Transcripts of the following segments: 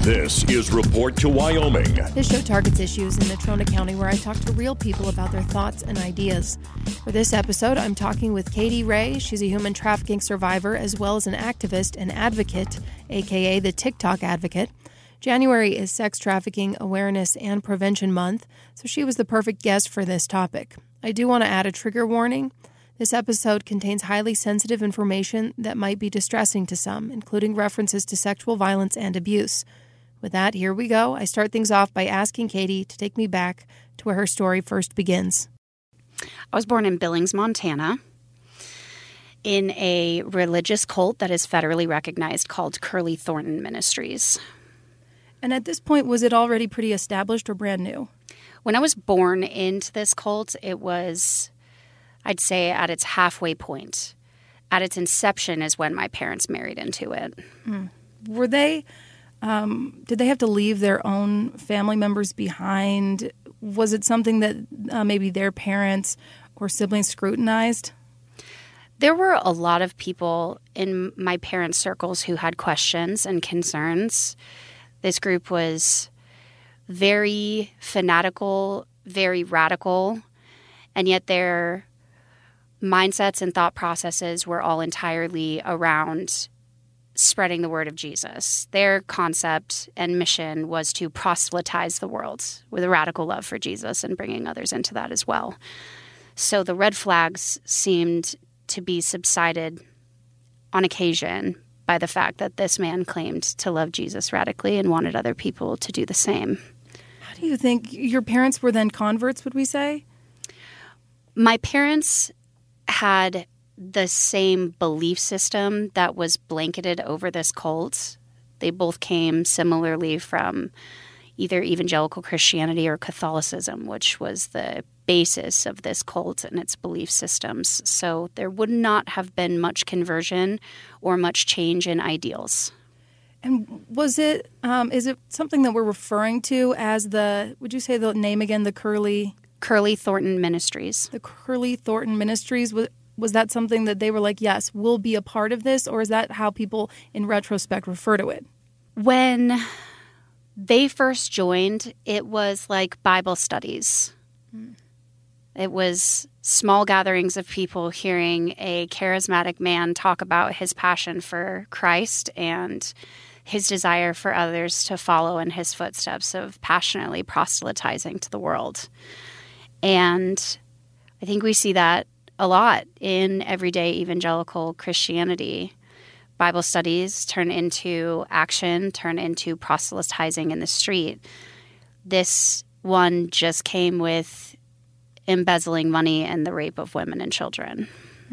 This is Report to Wyoming. This show targets issues in Natrona County where I talk to real people about their thoughts and ideas. For this episode, I'm talking with Katie Ray. She's a human trafficking survivor as well as an activist and advocate, aka the TikTok advocate. January is Sex Trafficking Awareness and Prevention Month, so she was the perfect guest for this topic. I do want to add a trigger warning. This episode contains highly sensitive information that might be distressing to some, including references to sexual violence and abuse. With that, here we go. I start things off by asking Katie to take me back to where her story first begins. I was born in Billings, Montana, in a religious cult that is federally recognized called Curly Thornton Ministries. And at this point, was it already pretty established or brand new? When I was born into this cult, it was, I'd say, at its halfway point. At its inception is when my parents married into it. Were they... did they have to leave their own family members behind? Was it something that maybe their parents or siblings scrutinized? There were a lot of people in my parents' circles who had questions and concerns. This group was very fanatical, very radical, and yet their mindsets and thought processes were all entirely around spreading the word of Jesus. Their concept and mission was to proselytize the world with a radical love for Jesus and bringing others into that as well. So the red flags seemed to be subsided on occasion by the fact that this man claimed to love Jesus radically and wanted other people to do the same. How do you think your parents were then converts, would we say? My parents had the same belief system that was blanketed over this cult. They both came similarly from either evangelical Christianity or Catholicism, which was the basis of this cult and its belief systems. So there would not have been much conversion or much change in ideals. And was it, is it something that we're referring to as would you say the name again, the Curly Thornton Ministries. The Curly Thornton Ministries, was that something that they were like, yes, we'll be a part of this? Or is that how people in retrospect refer to it? When they first joined, it was like Bible studies. It was small gatherings of people hearing a charismatic man talk about his passion for Christ and his desire for others to follow in his footsteps of passionately proselytizing to the world. And I think we see that a lot in everyday evangelical Christianity. Bible studies turn into action, turn into proselytizing in the street. This one just came with embezzling money and the rape of women and children.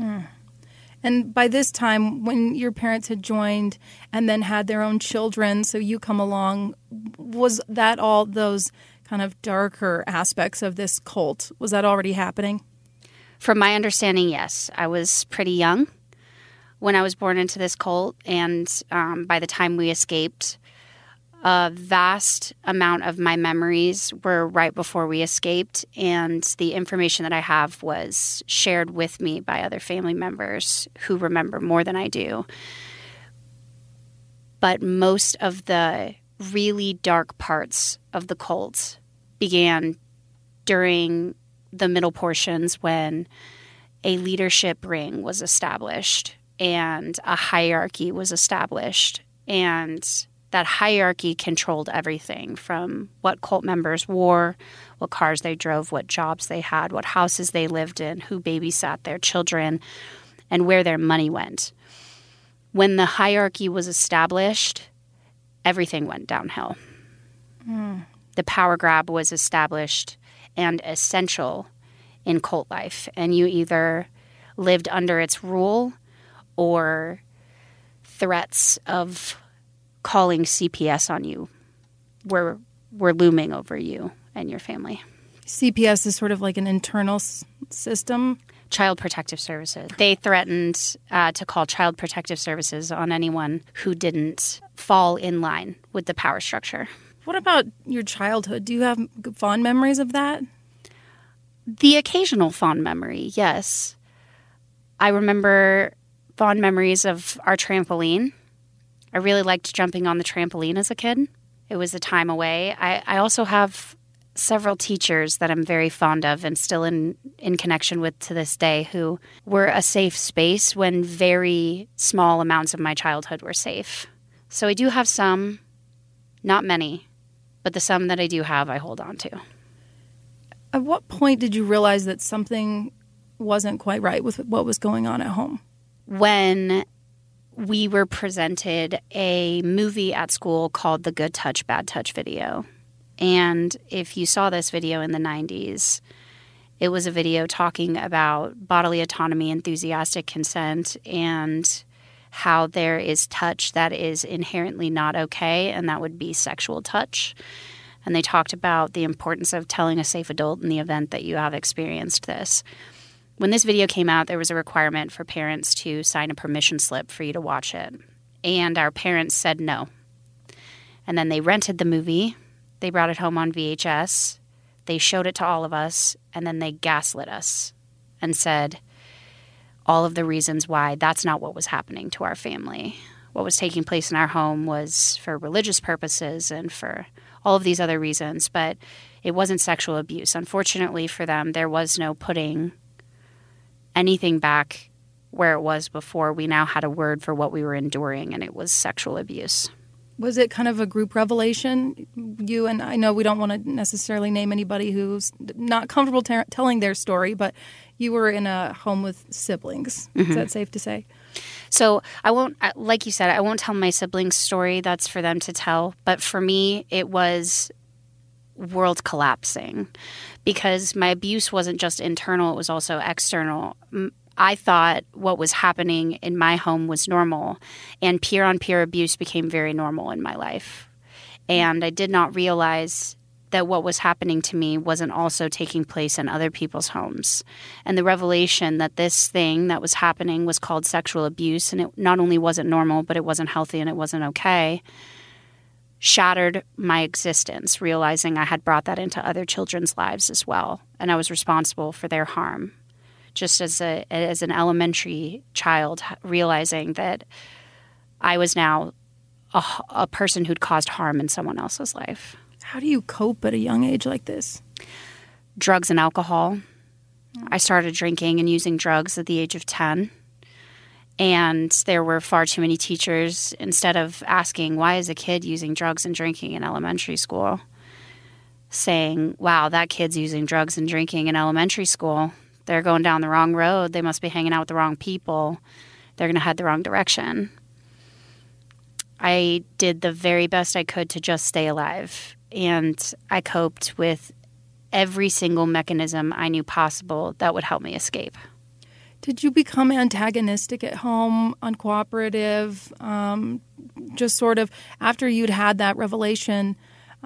And by this time, when your parents had joined and then had their own children, so you come along, was that all those kind of darker aspects of this cult? Was that already happening? From my understanding, yes. I was pretty young when I was born into this cult, and by the time we escaped, a vast amount of my memories were right before we escaped, and the information that I have was shared with me by other family members who remember more than I do. But most of the really dark parts of the cult began during the middle portions when a leadership ring was established and a hierarchy was established, and that hierarchy controlled everything from what cult members wore, what cars they drove, what jobs they had, what houses they lived in, who babysat their children, and where their money went. When the hierarchy was established, everything went downhill. The power grab was established and essential in cult life, and you either lived under its rule or threats of calling CPS on you were looming over you and your family. CPS is sort of like an internal system? Child Protective Services. They threatened to call Child Protective Services on anyone who didn't fall in line with the power structure. What about your childhood? Do you have fond memories of that? The occasional fond memory, yes. I remember fond memories of our trampoline. I really liked jumping on the trampoline as a kid. It was a time away. I also have several teachers that I'm very fond of and still in connection with to this day who were a safe space when very small amounts of my childhood were safe. So I do have some, not many, but the some that I do have, I hold on to. At what point did you realize that something wasn't quite right with what was going on at home? When we were presented a movie at school called The Good Touch, Bad Touch video. And if you saw this video in the 90s, it was a video talking about bodily autonomy, enthusiastic consent, and how there is touch that is inherently not okay, and that would be sexual touch. And they talked about the importance of telling a safe adult in the event that you have experienced this. When this video came out, there was a requirement for parents to sign a permission slip for you to watch it. And our parents said no. And then they rented the movie. They brought it home on VHS. They showed it to all of us. And then they gaslit us and said all of the reasons why that's not what was happening to our family. What was taking place in our home was for religious purposes and for all of these other reasons. But it wasn't sexual abuse. Unfortunately for them, there was no putting anything back where it was before. We now had a word for what we were enduring, and it was sexual abuse. Was it kind of a group revelation? You and I know we don't want to necessarily name anybody who's not comfortable telling their story, but you were in a home with siblings. Mm-hmm. Is that safe to say? So I won't, like you said, I won't tell my siblings' story. That's for them to tell. But for me, it was world collapsing because my abuse wasn't just internal, it was also external. I thought what was happening in my home was normal, and peer-on-peer abuse became very normal in my life. And I did not realize that what was happening to me wasn't also taking place in other people's homes. And the revelation that this thing that was happening was called sexual abuse, and it not only wasn't normal, but it wasn't healthy and it wasn't okay, shattered my existence, realizing I had brought that into other children's lives as well, and I was responsible for their harm. Just as an elementary child, realizing that I was now a person who'd caused harm in someone else's life. How do you cope at a young age like this? Drugs and alcohol. I started drinking and using drugs at the age of 10. And there were far too many teachers, instead of asking, why is a kid using drugs and drinking in elementary school, saying, wow, that kid's using drugs and drinking in elementary school. They're going down the wrong road. They must be hanging out with the wrong people. They're going to head the wrong direction. I did the very best I could to just stay alive. And I coped with every single mechanism I knew possible that would help me escape. Did you become antagonistic at home, uncooperative, just sort of after you'd had that revelation?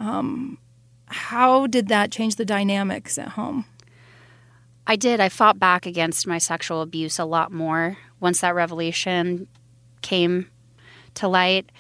How did that change the dynamics at home? I did. I fought back against my sexual abuse a lot more once that revelation came to light.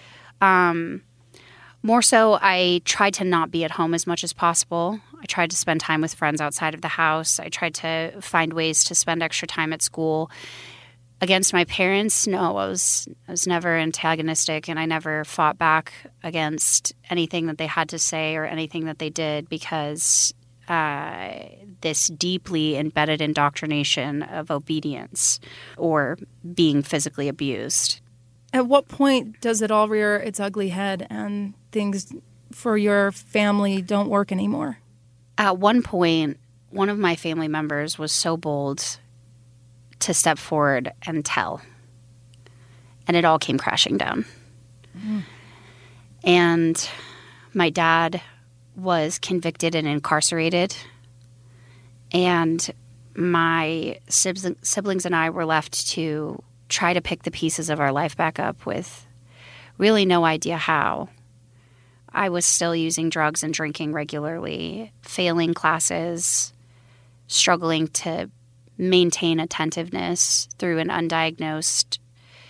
More so, I tried to not be at home as much as possible. I tried to spend time with friends outside of the house. I tried to find ways to spend extra time at school. Against my parents, no, I was never antagonistic, and I never fought back against anything that they had to say or anything that they did because this deeply embedded indoctrination of obedience or being physically abused. At what point does it all rear its ugly head and things for your family don't work anymore? At one point, one of my family members was so bold to step forward and tell, and it all came crashing down. Mm. And my dad was convicted and incarcerated, and my siblings and I were left to try to pick the pieces of our life back up with really no idea how. I was still using drugs and drinking regularly, failing classes, struggling to maintain attentiveness through an undiagnosed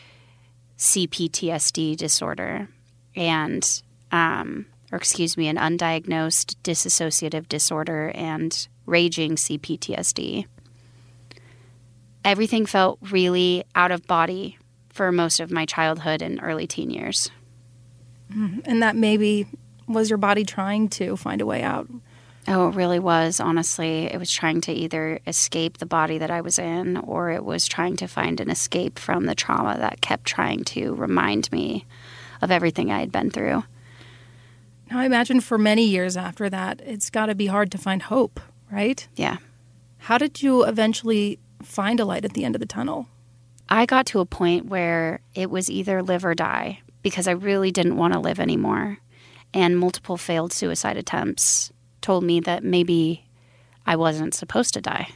CPTSD disorder and an undiagnosed dissociative disorder and raging CPTSD. Everything felt really out of body for most of my childhood and early teen years. And that maybe was your body trying to find a way out? Oh, it really was, honestly. It was trying to either escape the body that I was in, or it was trying to find an escape from the trauma that kept trying to remind me of everything I had been through. Now, I imagine for many years after that, it's got to be hard to find hope, right? Yeah. How did you eventually find a light at the end of the tunnel? I got to a point where it was either live or die, because I really didn't want to live anymore. And multiple failed suicide attempts told me that maybe I wasn't supposed to die.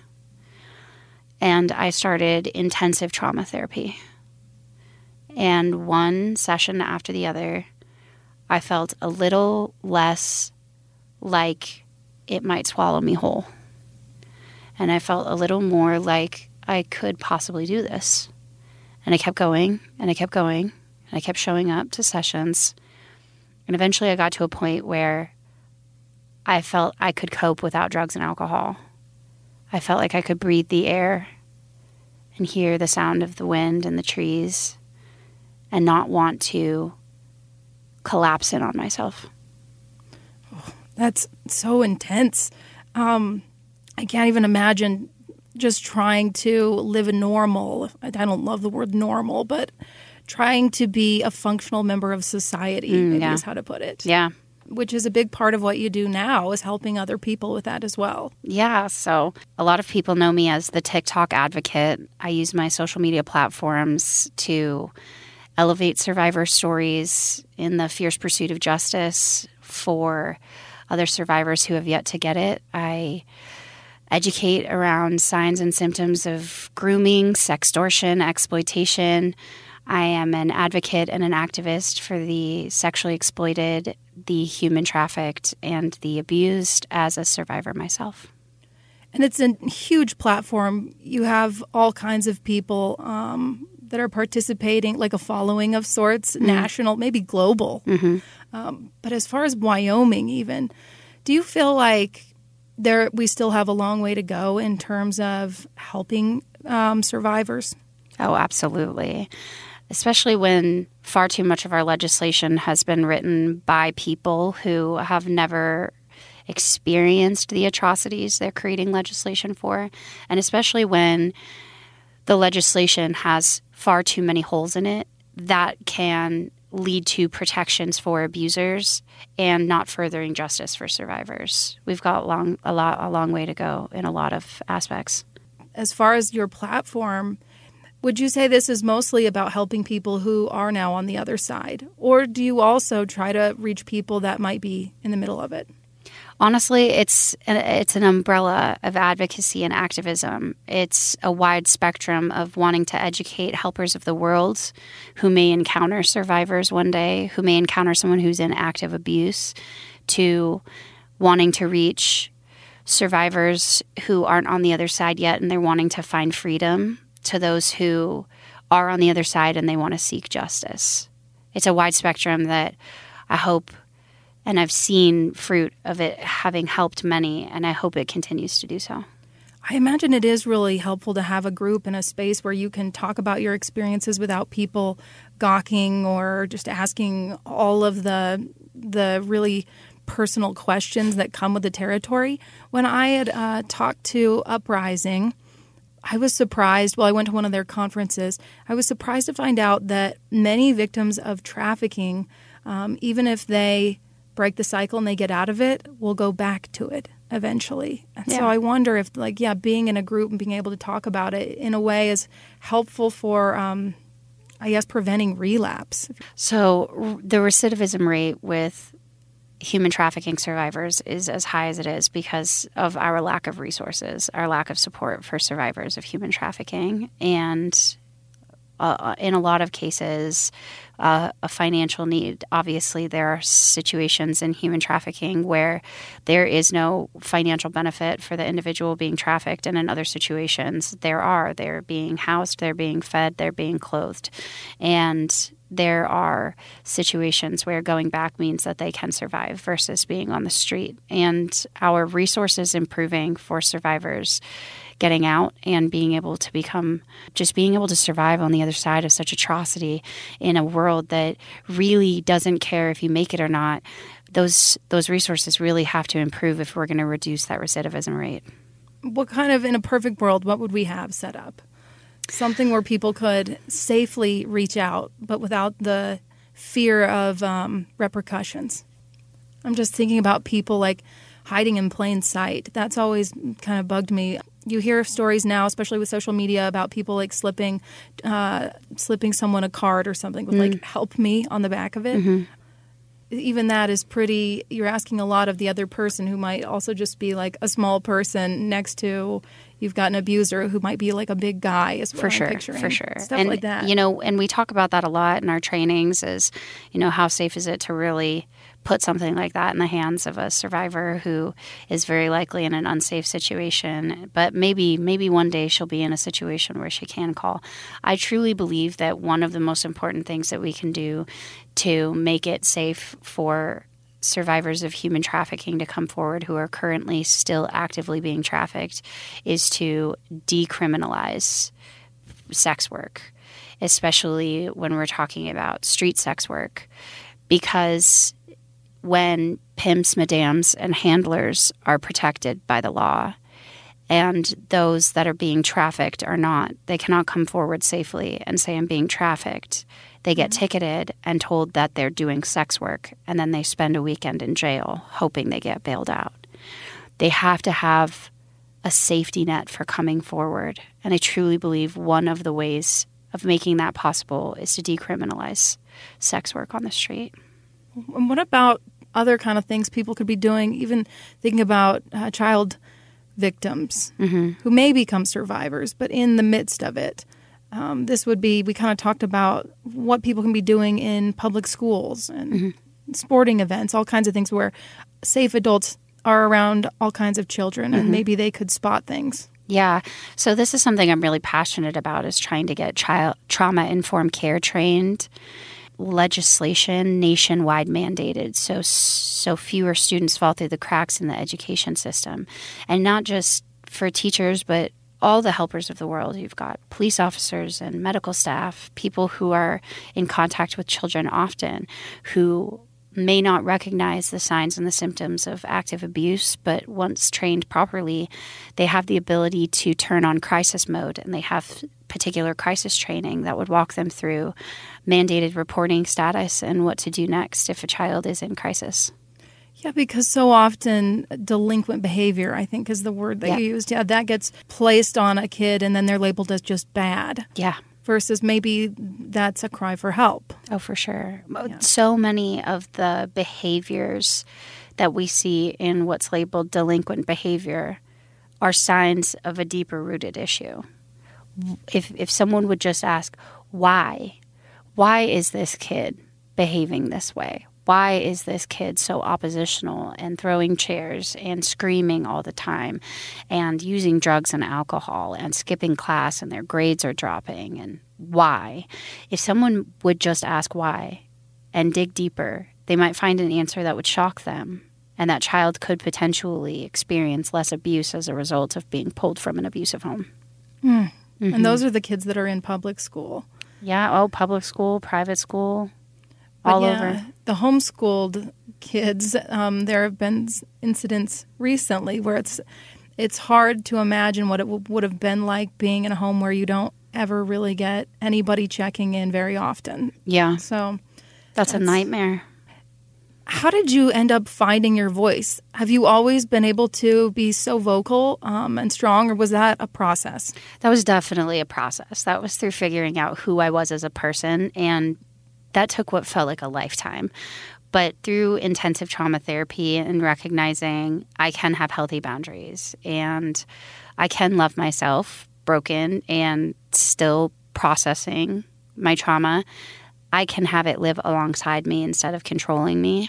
And I started intensive trauma therapy. And one session after the other, I felt a little less like it might swallow me whole. And I felt a little more like I could possibly do this. And I kept going, and I kept going, and I kept showing up to sessions. And eventually I got to a point where I felt I could cope without drugs and alcohol. I felt like I could breathe the air and hear the sound of the wind and the trees and not want to collapse in on myself. Oh, that's so intense. I can't even imagine just trying to live a normal, I don't love the word normal, but trying to be a functional member of society, maybe is how to put it. Yeah. Which is a big part of what you do now, is helping other people with that as well. Yeah, so a lot of people know me as the TikTok advocate. I use my social media platforms to elevate survivor stories in the fierce pursuit of justice for other survivors who have yet to get it. I educate around signs and symptoms of grooming, sextortion, exploitation. I am an advocate and an activist for the sexually exploited, the human trafficked, and the abused as a survivor myself. And it's a huge platform. You have all kinds of people that are participating, like a following of sorts, national, maybe global. But as far as Wyoming even, do you feel like we still have a long way to go in terms of helping survivors? Oh, absolutely. Especially when far too much of our legislation has been written by people who have never experienced the atrocities they're creating legislation for. And especially when the legislation has far too many holes in it, that can lead to protections for abusers and not furthering justice for survivors. We've got a long way to go in a lot of aspects. As far as your platform, would you say this is mostly about helping people who are now on the other side? Or do you also try to reach people that might be in the middle of it? Honestly, it's an umbrella of advocacy and activism. It's a wide spectrum of wanting to educate helpers of the world who may encounter survivors one day, who may encounter someone who's in active abuse, to wanting to reach survivors who aren't on the other side yet and they're wanting to find freedom, to those who are on the other side and they want to seek justice. It's a wide spectrum that I hope, and I've seen fruit of it having helped many, and I hope it continues to do so. I imagine it is really helpful to have a group and a space where you can talk about your experiences without people gawking or just asking all of the really personal questions that come with the territory. When I had talked to Uprising, I was surprised, I went to one of their conferences, I was surprised to find out that many victims of trafficking, even if they break the cycle and they get out of it, will go back to it eventually. And so I wonder if, being in a group and being able to talk about it in a way is helpful for, preventing relapse. So the recidivism rate with human trafficking survivors is as high as it is because of our lack of resources, our lack of support for survivors of human trafficking, and in a lot of cases, a financial need. Obviously, there are situations in human trafficking where there is no financial benefit for the individual being trafficked, and in other situations, they're being housed, they're being fed, they're being clothed. And there are situations where going back means that they can survive versus being on the street. And our resources improving for survivors getting out and being able to survive on the other side of such atrocity in a world that really doesn't care if you make it or not. Those resources really have to improve if we're going to reduce that recidivism rate. What kind of, in a perfect world, what would we have set up? Something where people could safely reach out, but without the fear of repercussions. I'm just thinking about people like hiding in plain sight. That's always kind of bugged me. You hear stories now, especially with social media, about people like slipping someone a card or something with like "help me" on the back of it. Mm-hmm. Even that is pretty, you're asking a lot of the other person, who might also just be like a small person next to, you've got an abuser who might be like a big guy, is what I'm picturing. For sure. Stuff like that. And we talk about that a lot in our trainings is, how safe is it to really put something like that in the hands of a survivor who is very likely in an unsafe situation, but maybe one day she'll be in a situation where she can call. I truly believe that one of the most important things that we can do to make it safe for survivors of human trafficking to come forward who are currently still actively being trafficked is to decriminalize sex work, especially when we're talking about street sex work, because when pimps, madams, and handlers are protected by the law and those that are being trafficked are not, they cannot come forward safely and say, I'm being trafficked. They get ticketed and told that they're doing sex work, and then they spend a weekend in jail hoping they get bailed out. They have to have a safety net for coming forward. And I truly believe one of the ways of making that possible is to decriminalize sex work on the street. And what about other kind of things people could be doing, even thinking about child victims who may become survivors, but in the midst of it? This would be, we kind of talked about what people can be doing in public schools and sporting events, all kinds of things where safe adults are around all kinds of children and maybe they could spot things. Yeah. So this is something I'm really passionate about, is trying to get trauma-informed care trained legislation nationwide mandated so fewer students fall through the cracks in the education system. And not just for teachers, but all the helpers of the world. You've got police officers and medical staff, people who are in contact with children often, who may not recognize the signs and the symptoms of active abuse, but once trained properly, they have the ability to turn on crisis mode, and they have particular crisis training that would walk them through mandated reporting status and what to do next if a child is in crisis. Yeah, because so often delinquent behavior, I think, is the word that you used. Yeah, that gets placed on a kid and then they're labeled as just bad. Yeah. Versus maybe that's a cry for help. Oh, for sure. Yeah. So many of the behaviors that we see in what's labeled delinquent behavior are signs of a deeper rooted issue. If someone would just ask, why is this kid behaving this way? Why is this kid so oppositional and throwing chairs and screaming all the time and using drugs and alcohol and skipping class and their grades are dropping? And why? If someone would just ask why and dig deeper, they might find an answer that would shock them. And that child could potentially experience less abuse as a result of being pulled from an abusive home. And those are the kids that are in public school. Yeah. Oh, public school, private school. All over. The homeschooled kids, there have been incidents recently where it's hard to imagine what it would have been like being in a home where you don't ever really get anybody checking in very often. Yeah. So that's a nightmare. How did you end up finding your voice? Have you always been able to be so vocal and strong, or was that a process? That was definitely a process. That was through figuring out who I was as a person, and that took what felt like a lifetime. But through intensive trauma therapy and recognizing I can have healthy boundaries and I can love myself broken and still processing my trauma, I can have it live alongside me instead of controlling me.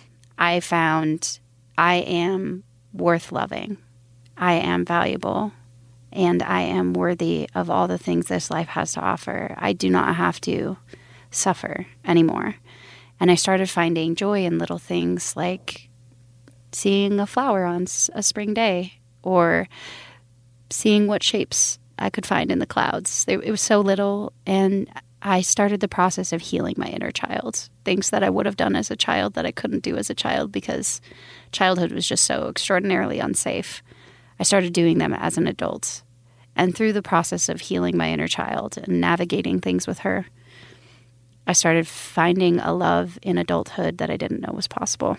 I found I am worth loving. I am valuable. And I am worthy of all the things this life has to offer. I do not have to suffer anymore. And I started finding joy in little things like seeing a flower on a spring day or seeing what shapes I could find in the clouds. It was so little, and I started the process of healing my inner child, things that I would have done as a child that I couldn't do as a child because childhood was just so extraordinarily unsafe. I started doing them as an adult. And through the process of healing my inner child and navigating things with her, I started finding a love in adulthood that I didn't know was possible.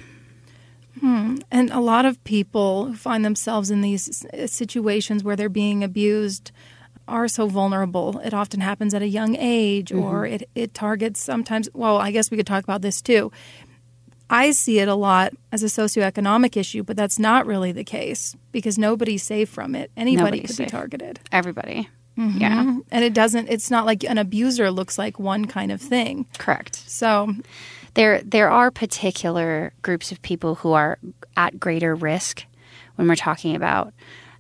And a lot of people who find themselves in these situations where they're being abused are so vulnerable. It often happens at a young age, or it targets sometimes. Well, I guess we could talk about this too. I see it a lot as a socioeconomic issue, but that's not really the case because nobody's safe from it. Anybody could be targeted. Everybody. Yeah. And it's not like an abuser looks like one kind of thing. Correct. So there are particular groups of people who are at greater risk when we're talking about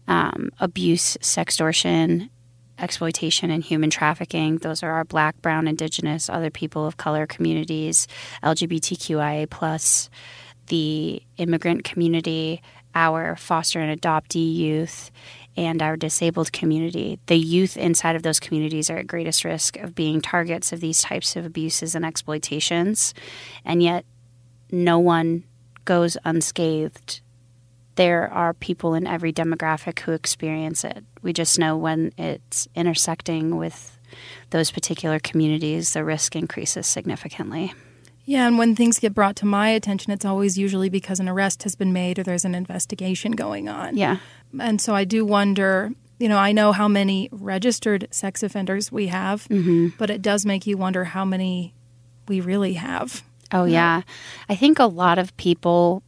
abuse, sextortion, exploitation, and human trafficking. Those are our Black, Brown, Indigenous, other people of color communities, LGBTQIA+, the immigrant community, our foster and adoptee youth, and our disabled community. The youth inside of those communities are at greatest risk of being targets of these types of abuses and exploitations, and yet no one goes unscathed. There are people in every demographic who experience it. We just know when it's intersecting with those particular communities, the risk increases significantly. Yeah, and when things get brought to my attention, it's always usually because an arrest has been made or there's an investigation going on. Yeah. And so I do wonder, I know how many registered sex offenders we have, but it does make you wonder how many we really have. Oh, yeah. I think a lot of people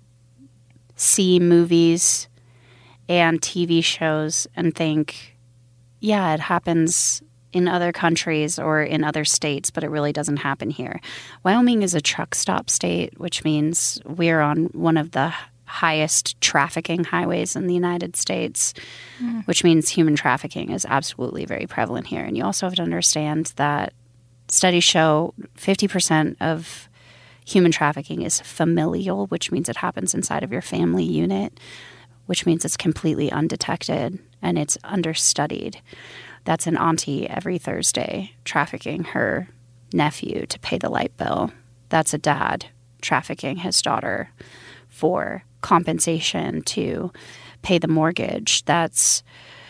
see movies and TV shows and think, yeah, it happens in other countries or in other states, but it really doesn't happen here. Wyoming is a truck stop state, which means we're on one of the highest trafficking highways in the United States, which means human trafficking is absolutely very prevalent here. And you also have to understand that studies show 50% of human trafficking is familial, which means it happens inside of your family unit, which means it's completely undetected and it's understudied. That's an auntie every Thursday trafficking her nephew to pay the light bill. That's a dad trafficking his daughter for compensation to pay the mortgage. That's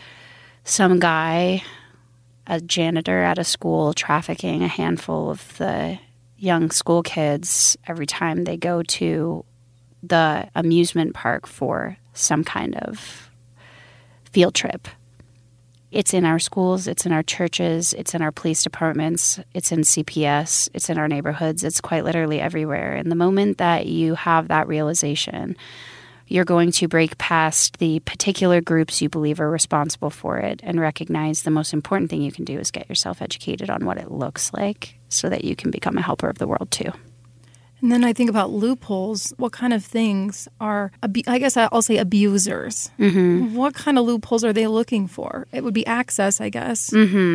some guy, a janitor at a school, trafficking a handful of the young school kids every time they go to the amusement park for some kind of field trip. It's in our schools, it's in our churches, it's in our police departments, it's in CPS, it's in our neighborhoods, it's quite literally everywhere. And the moment that you have that realization, you're going to break past the particular groups you believe are responsible for it and recognize the most important thing you can do is get yourself educated on what it looks like so that you can become a helper of the world too. And then I think about loopholes. What kind of things are, I guess I'll say abusers. What kind of loopholes are they looking for? It would be access, I guess.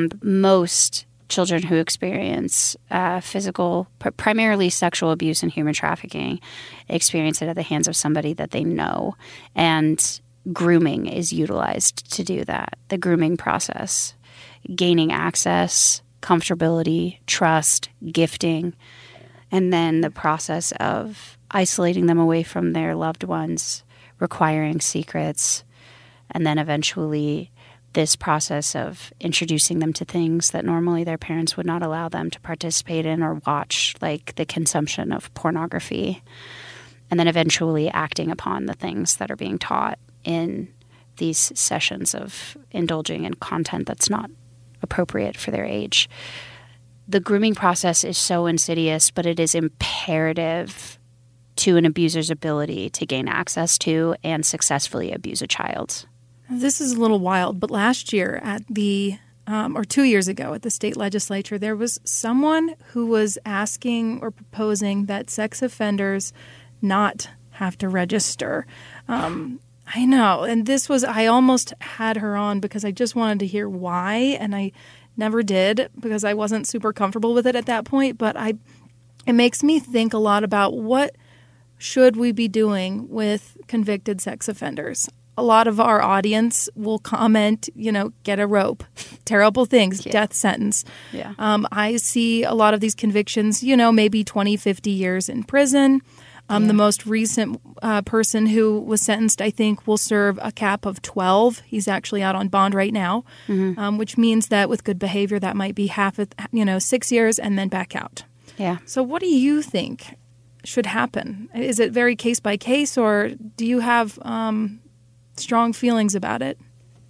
Most children who experience physical, primarily sexual abuse and human trafficking, experience it at the hands of somebody that they know. And grooming is utilized to do that. The grooming process, gaining access, comfortability, trust, gifting, and then the process of isolating them away from their loved ones, requiring secrets, and then eventually this process of introducing them to things that normally their parents would not allow them to participate in or watch, like the consumption of pornography, and then eventually acting upon the things that are being taught in these sessions of indulging in content that's not appropriate for their age. The grooming process is so insidious, but it is imperative to an abuser's ability to gain access to and successfully abuse a child. This is a little wild, but last year at or 2 years ago at the state legislature, there was someone who was asking or proposing that sex offenders not have to register. I know. And I almost had her on because I just wanted to hear why. And I never did because I wasn't super comfortable with it at that point. But it makes me think a lot about what should we be doing with convicted sex offenders. A lot of our audience will comment, get a rope, terrible things, death sentence. Yeah. I see a lot of these convictions, maybe 20, 50 years in prison. The most recent person who was sentenced, I think, will serve a cap of 12. He's actually out on bond right now, which means that with good behavior, that might be 6 years and then back out. Yeah. So what do you think should happen? Is it very case by case, or do you have strong feelings about it?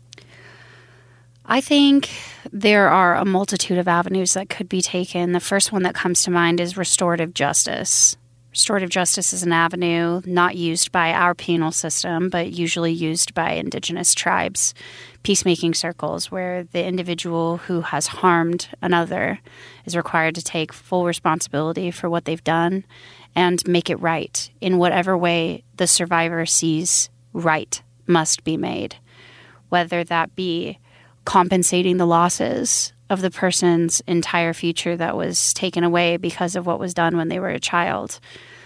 I think there are a multitude of avenues that could be taken. The first one that comes to mind is restorative justice. Restorative justice is an avenue not used by our penal system, but usually used by indigenous tribes, peacemaking circles, where the individual who has harmed another is required to take full responsibility for what they've done and make it right in whatever way the survivor sees right must be made, whether that be compensating the losses of the person's entire future that was taken away because of what was done when they were a child,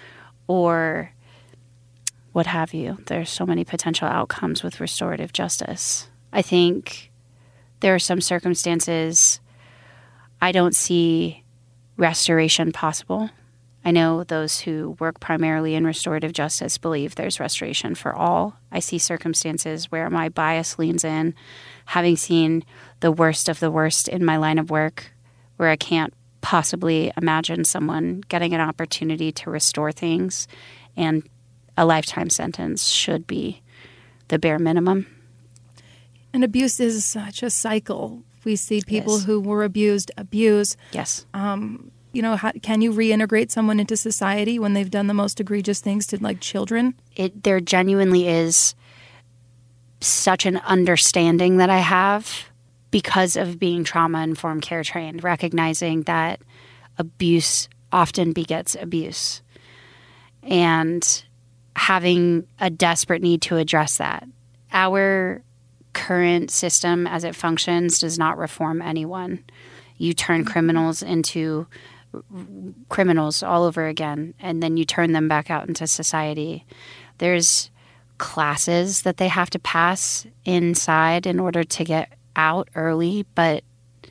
or what have you. There's so many potential outcomes with restorative justice. I think there are some circumstances I don't see restoration possible. I know those who work primarily in restorative justice believe there's restoration for all. I see circumstances where my bias leans in, having seen the worst of the worst in my line of work, where I can't possibly imagine someone getting an opportunity to restore things, and a lifetime sentence should be the bare minimum. And abuse is such a cycle. We see people Yes. who were abused abuse. Yes. Can you reintegrate someone into society when they've done the most egregious things to children? There genuinely is such an understanding that I have because of being trauma-informed care trained, recognizing that abuse often begets abuse and having a desperate need to address that. Our current system as it functions does not reform anyone. You turn criminals into criminals all over again, and then you turn them back out into society. There's classes that they have to pass inside in order to get out early, but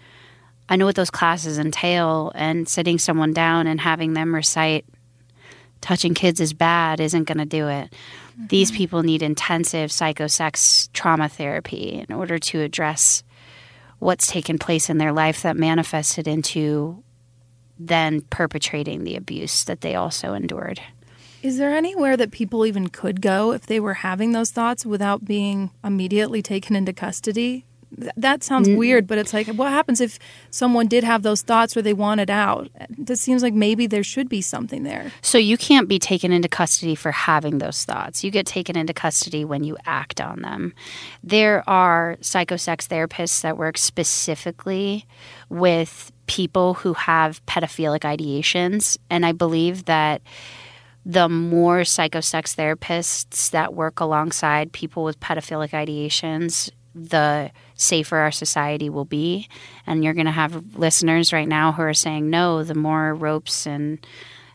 I know what those classes entail, and sitting someone down and having them recite touching kids is bad isn't going to do it. Mm-hmm. These people need intensive psychosex trauma therapy in order to address what's taken place in their life that manifested into then perpetrating the abuse that they also endured. Is there anywhere that people even could go if they were having those thoughts without being immediately taken into custody? That sounds weird, but it's like, what happens if someone did have those thoughts or they wanted out? It seems like maybe there should be something there. So you can't be taken into custody for having those thoughts. You get taken into custody when you act on them. There are psychosex therapists that work specifically with people who have pedophilic ideations, and I believe that the more psychosex therapists that work alongside people with pedophilic ideations, the safer our society will be. And you're going to have listeners right now who are saying, no, the more ropes and,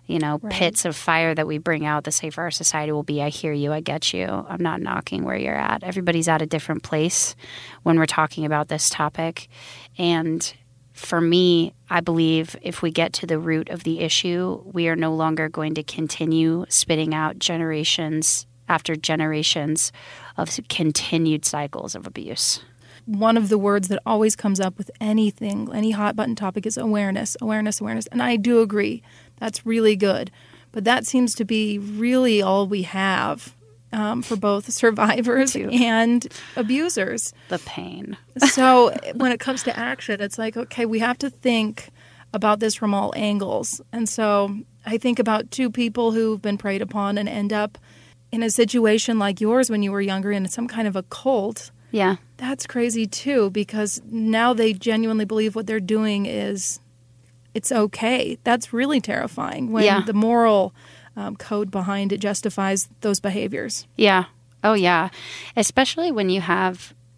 pits of fire that we bring out, the safer our society will be. I hear you. I get you. I'm not knocking where you're at. Everybody's at a different place when we're talking about this topic. And for me, I believe if we get to the root of the issue, we are no longer going to continue spitting out generations after generations of continued cycles of abuse. One of the words that always comes up with anything, any hot button topic is awareness, awareness, awareness. And I do agree. That's really good. But that seems to be really all we have for both survivors and abusers. The pain. So when it comes to action, it's like, okay, we have to think about this from all angles. And so I think about two people who've been preyed upon and end up in a situation like yours when you were younger in some kind of a cult. Yeah. That's crazy too, because now they genuinely believe what they're doing it's okay. That's really terrifying when the moral code behind it justifies those behaviors. Yeah. Oh, yeah. Especially when you have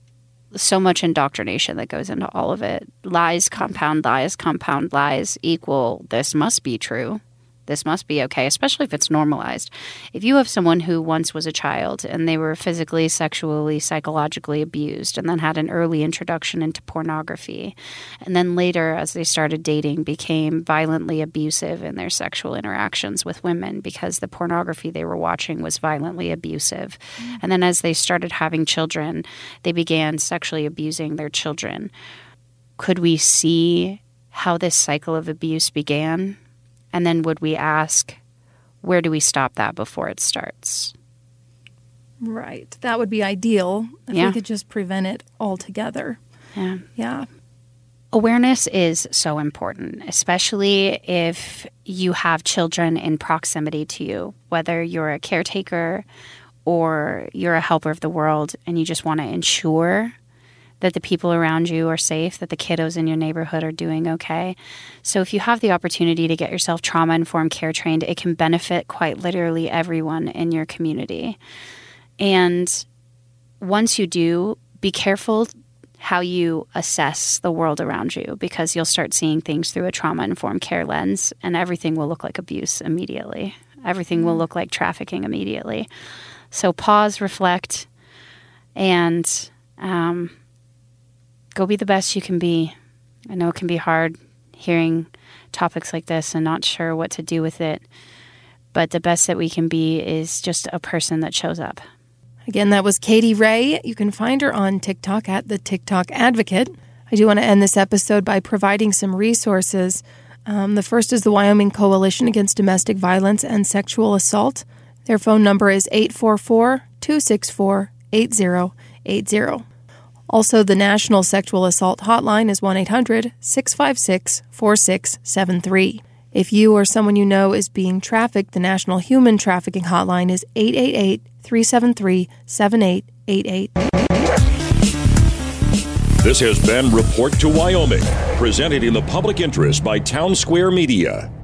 so much indoctrination that goes into all of it. Lies compound lies equal this must be true. This must be okay, especially if it's normalized. If you have someone who once was a child and they were physically, sexually, psychologically abused and then had an early introduction into pornography, and then later, as they started dating, became violently abusive in their sexual interactions with women because the pornography they were watching was violently abusive. And then as they started having children, they began sexually abusing their children. Could we see how this cycle of abuse began? And then would we ask, where do we stop that before it starts? Right. That would be ideal if we could just prevent it altogether. Yeah. Awareness is so important, especially if you have children in proximity to you, whether you're a caretaker or you're a helper of the world and you just want to ensure that the people around you are safe, that the kiddos in your neighborhood are doing okay. So if you have the opportunity to get yourself trauma-informed care trained, it can benefit quite literally everyone in your community. And once you do, be careful how you assess the world around you, because you'll start seeing things through a trauma-informed care lens, and everything will look like abuse immediately. Everything will look like trafficking immediately. So pause, reflect, and go be the best you can be. I know it can be hard hearing topics like this and not sure what to do with it, but the best that we can be is just a person that shows up. Again, that was Katie Ray. You can find her on TikTok at the TikTok Advocate. I do want to end this episode by providing some resources. The first is the Wyoming Coalition Against Domestic Violence and Sexual Assault. Their phone number is 844-264-8080. Also, the National Sexual Assault Hotline is 1-800-656-4673. If you or someone you know is being trafficked, the National Human Trafficking Hotline is 888-373-7888. This has been Report to Wyoming, presented in the public interest by Town Square Media.